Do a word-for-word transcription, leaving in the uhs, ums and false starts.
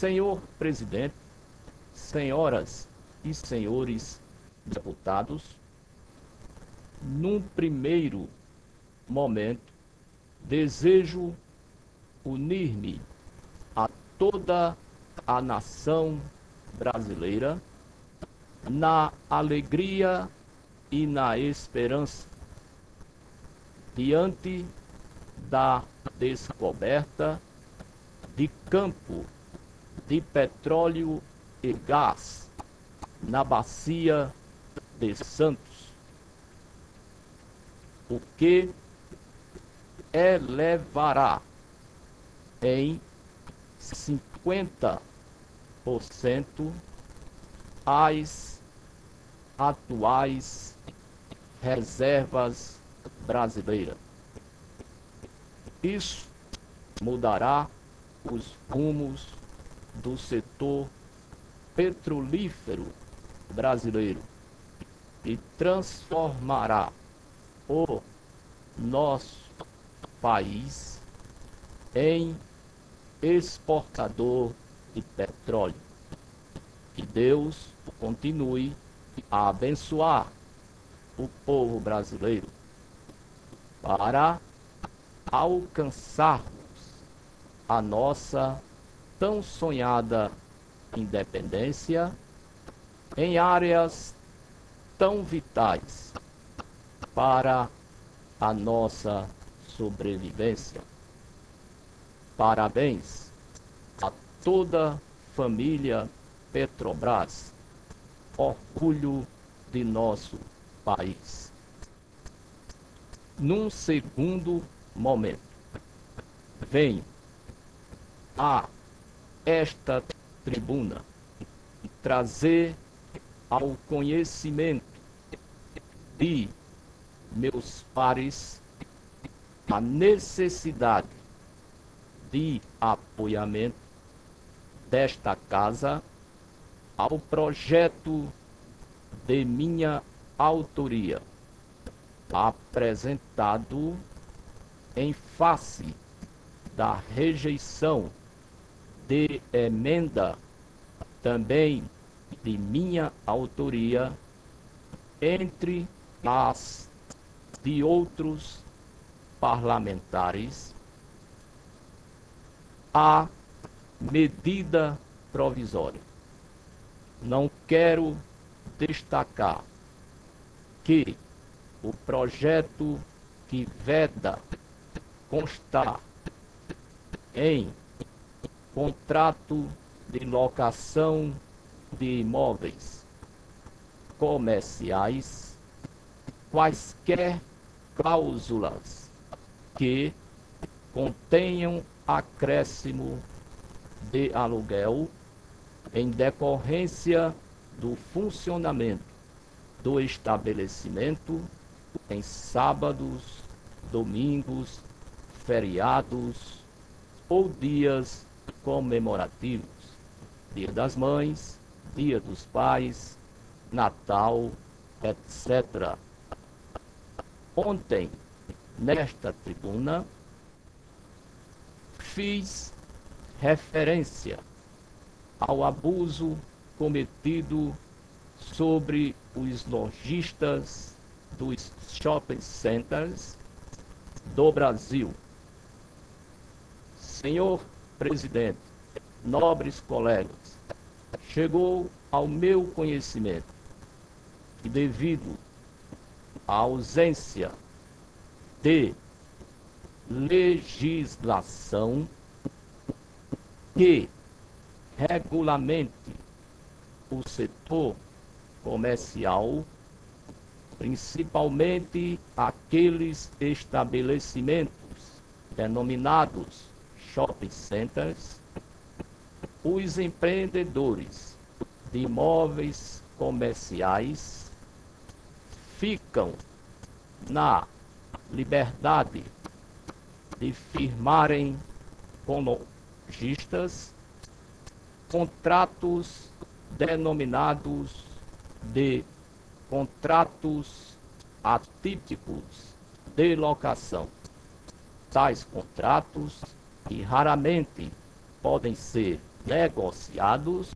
Senhor presidente, senhoras e senhores deputados, num primeiro momento, desejo unir-me a toda a nação brasileira na alegria e na esperança diante da descoberta de campo de petróleo e gás na bacia de Santos, o que elevará em cinquenta por cento as atuais reservas brasileiras. Isso mudará os rumos do setor petrolífero brasileiro e transformará o nosso país em exportador de petróleo. Que Deus continue a abençoar o povo brasileiro para alcançarmos a nossa tão sonhada independência em áreas tão vitais para a nossa sobrevivência. Parabéns a toda a família Petrobras, orgulho de nosso país. Num segundo momento, venho a esta tribuna trazer ao conhecimento de meus pares a necessidade de apoiamento desta casa ao projeto de minha autoria, apresentado em face da rejeição de emenda também de minha autoria, entre as de outros parlamentares, a medida provisória. Não quero destacar que o projeto que veda constar em contrato de locação de imóveis comerciais quaisquer cláusulas que contenham acréscimo de aluguel em decorrência do funcionamento do estabelecimento em sábados, domingos, feriados ou dias comemorativos, Dia das Mães, Dia dos Pais, Natal, etcétera. Ontem, nesta tribuna, fiz referência ao abuso cometido sobre os lojistas dos shopping centers do Brasil. Senhor presidente, nobres colegas, chegou ao meu conhecimento que, devido à ausência de legislação que regulamente o setor comercial, principalmente aqueles estabelecimentos denominados shopping centers, os empreendedores de imóveis comerciais ficam na liberdade de firmarem com lojistas contratos denominados de contratos atípicos de locação. Tais contratos, que raramente podem ser negociados